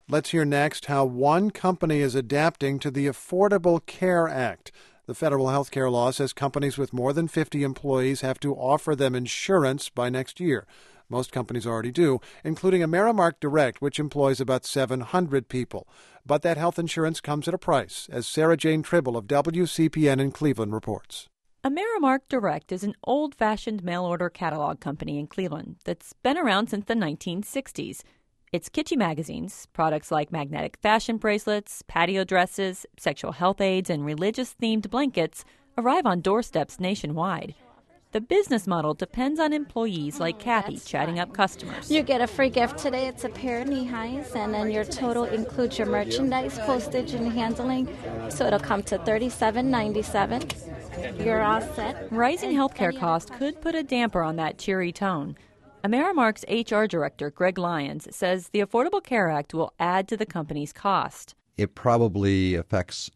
Let's hear next how one company is adapting to the Affordable Care Act. The federal health care law says companies with more than 50 employees have to offer them insurance by next year. Most companies already do, including Amerimark Direct, which employs about 700 people. But that health insurance comes at a price, as Sarah Jane Tribble of WCPN in Cleveland reports. Amerimark Direct is an old-fashioned mail-order catalog company in Cleveland that's been around since the 1960s. Its kitschy magazines, products like magnetic fashion bracelets, patio dresses, sexual health aids, and religious-themed blankets arrive on doorsteps nationwide. The business model depends on employees like Kathy chatting up customers. You get a free gift today. It's a pair of knee highs, and then your total includes your merchandise, postage, and handling. So it'll come to $37.97. You're all set. Rising healthcare costs could put a damper on that cheery tone. Amerimark's HR director, Greg Lyons, says the Affordable Care Act will add to the company's cost. It probably affects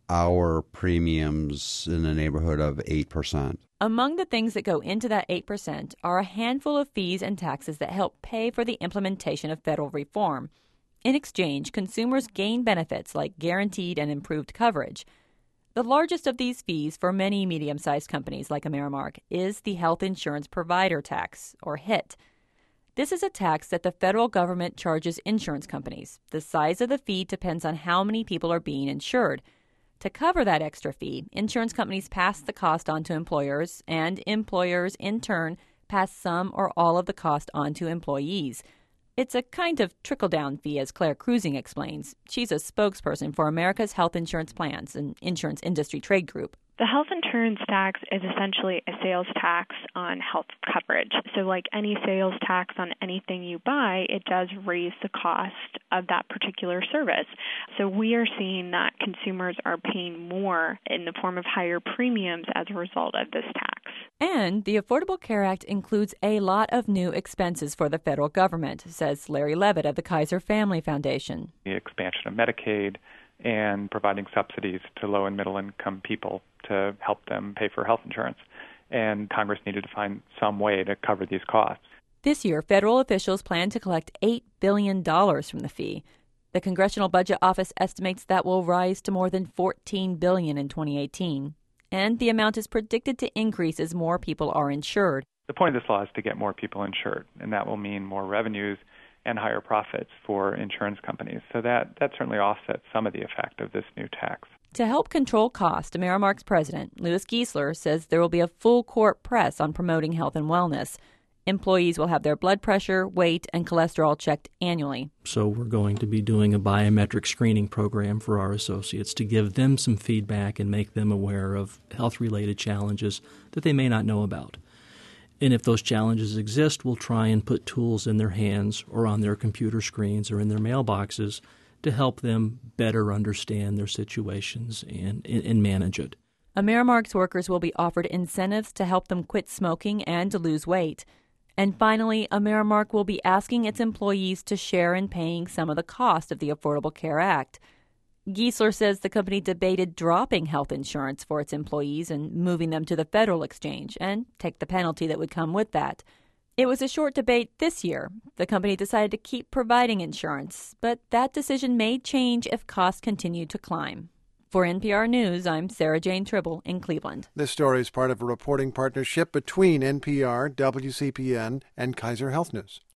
our premiums in the neighborhood of 8%. Among the things that go into that 8% are a handful of fees and taxes that help pay for the implementation of federal reform. In exchange, consumers gain benefits like guaranteed and improved coverage. The largest of these fees for many medium-sized companies like Amerimark is the Health Insurance Provider Tax, or HIT. This is a tax that the federal government charges insurance companies. The size of the fee depends on how many people are being insured. To cover that extra fee, insurance companies pass the cost on to employers, and employers, in turn, pass some or all of the cost on to employees. It's a kind of trickle-down fee, as Claire Cruising explains. She's a spokesperson for America's Health Insurance Plans, an insurance industry trade group. The health insurance tax is essentially a sales tax on health coverage. So like any sales tax on anything you buy, it does raise the cost of that particular service. So we are seeing that consumers are paying more in the form of higher premiums as a result of this tax. And the Affordable Care Act includes a lot of new expenses for the federal government, says Larry Levitt of the Kaiser Family Foundation. The expansion of Medicaid and providing subsidies to low and middle income people to help them pay for health insurance. And Congress needed to find some way to cover these costs. This year, federal officials plan to collect $8 billion from the fee. The Congressional Budget Office estimates that will rise to more than $14 billion in 2018. And the amount is predicted to increase as more people are insured. The point of this law is to get more people insured, and that will mean more revenues and higher profits for insurance companies. So that certainly offsets some of the effect of this new tax. To help control cost, Amerimark's president, Louis Giesler, says there will be a full-court press on promoting health and wellness. Employees will have their blood pressure, weight, and cholesterol checked annually. So we're going to be doing a biometric screening program for our associates to give them some feedback and make them aware of health-related challenges that they may not know about. And if those challenges exist, we'll try and put tools in their hands or on their computer screens or in their mailboxes to help them better understand their situations and manage it. Amerimark's workers will be offered incentives to help them quit smoking and to lose weight. And finally, Amerimark will be asking its employees to share in paying some of the cost of the Affordable Care Act. Giesler says the company debated dropping health insurance for its employees and moving them to the federal exchange and take the penalty that would come with that. It was a short debate this year. The company decided to keep providing insurance, but that decision may change if costs continue to climb. For NPR News, I'm Sarah Jane Tribble in Cleveland. This story is part of a reporting partnership between NPR, WCPN, and Kaiser Health News.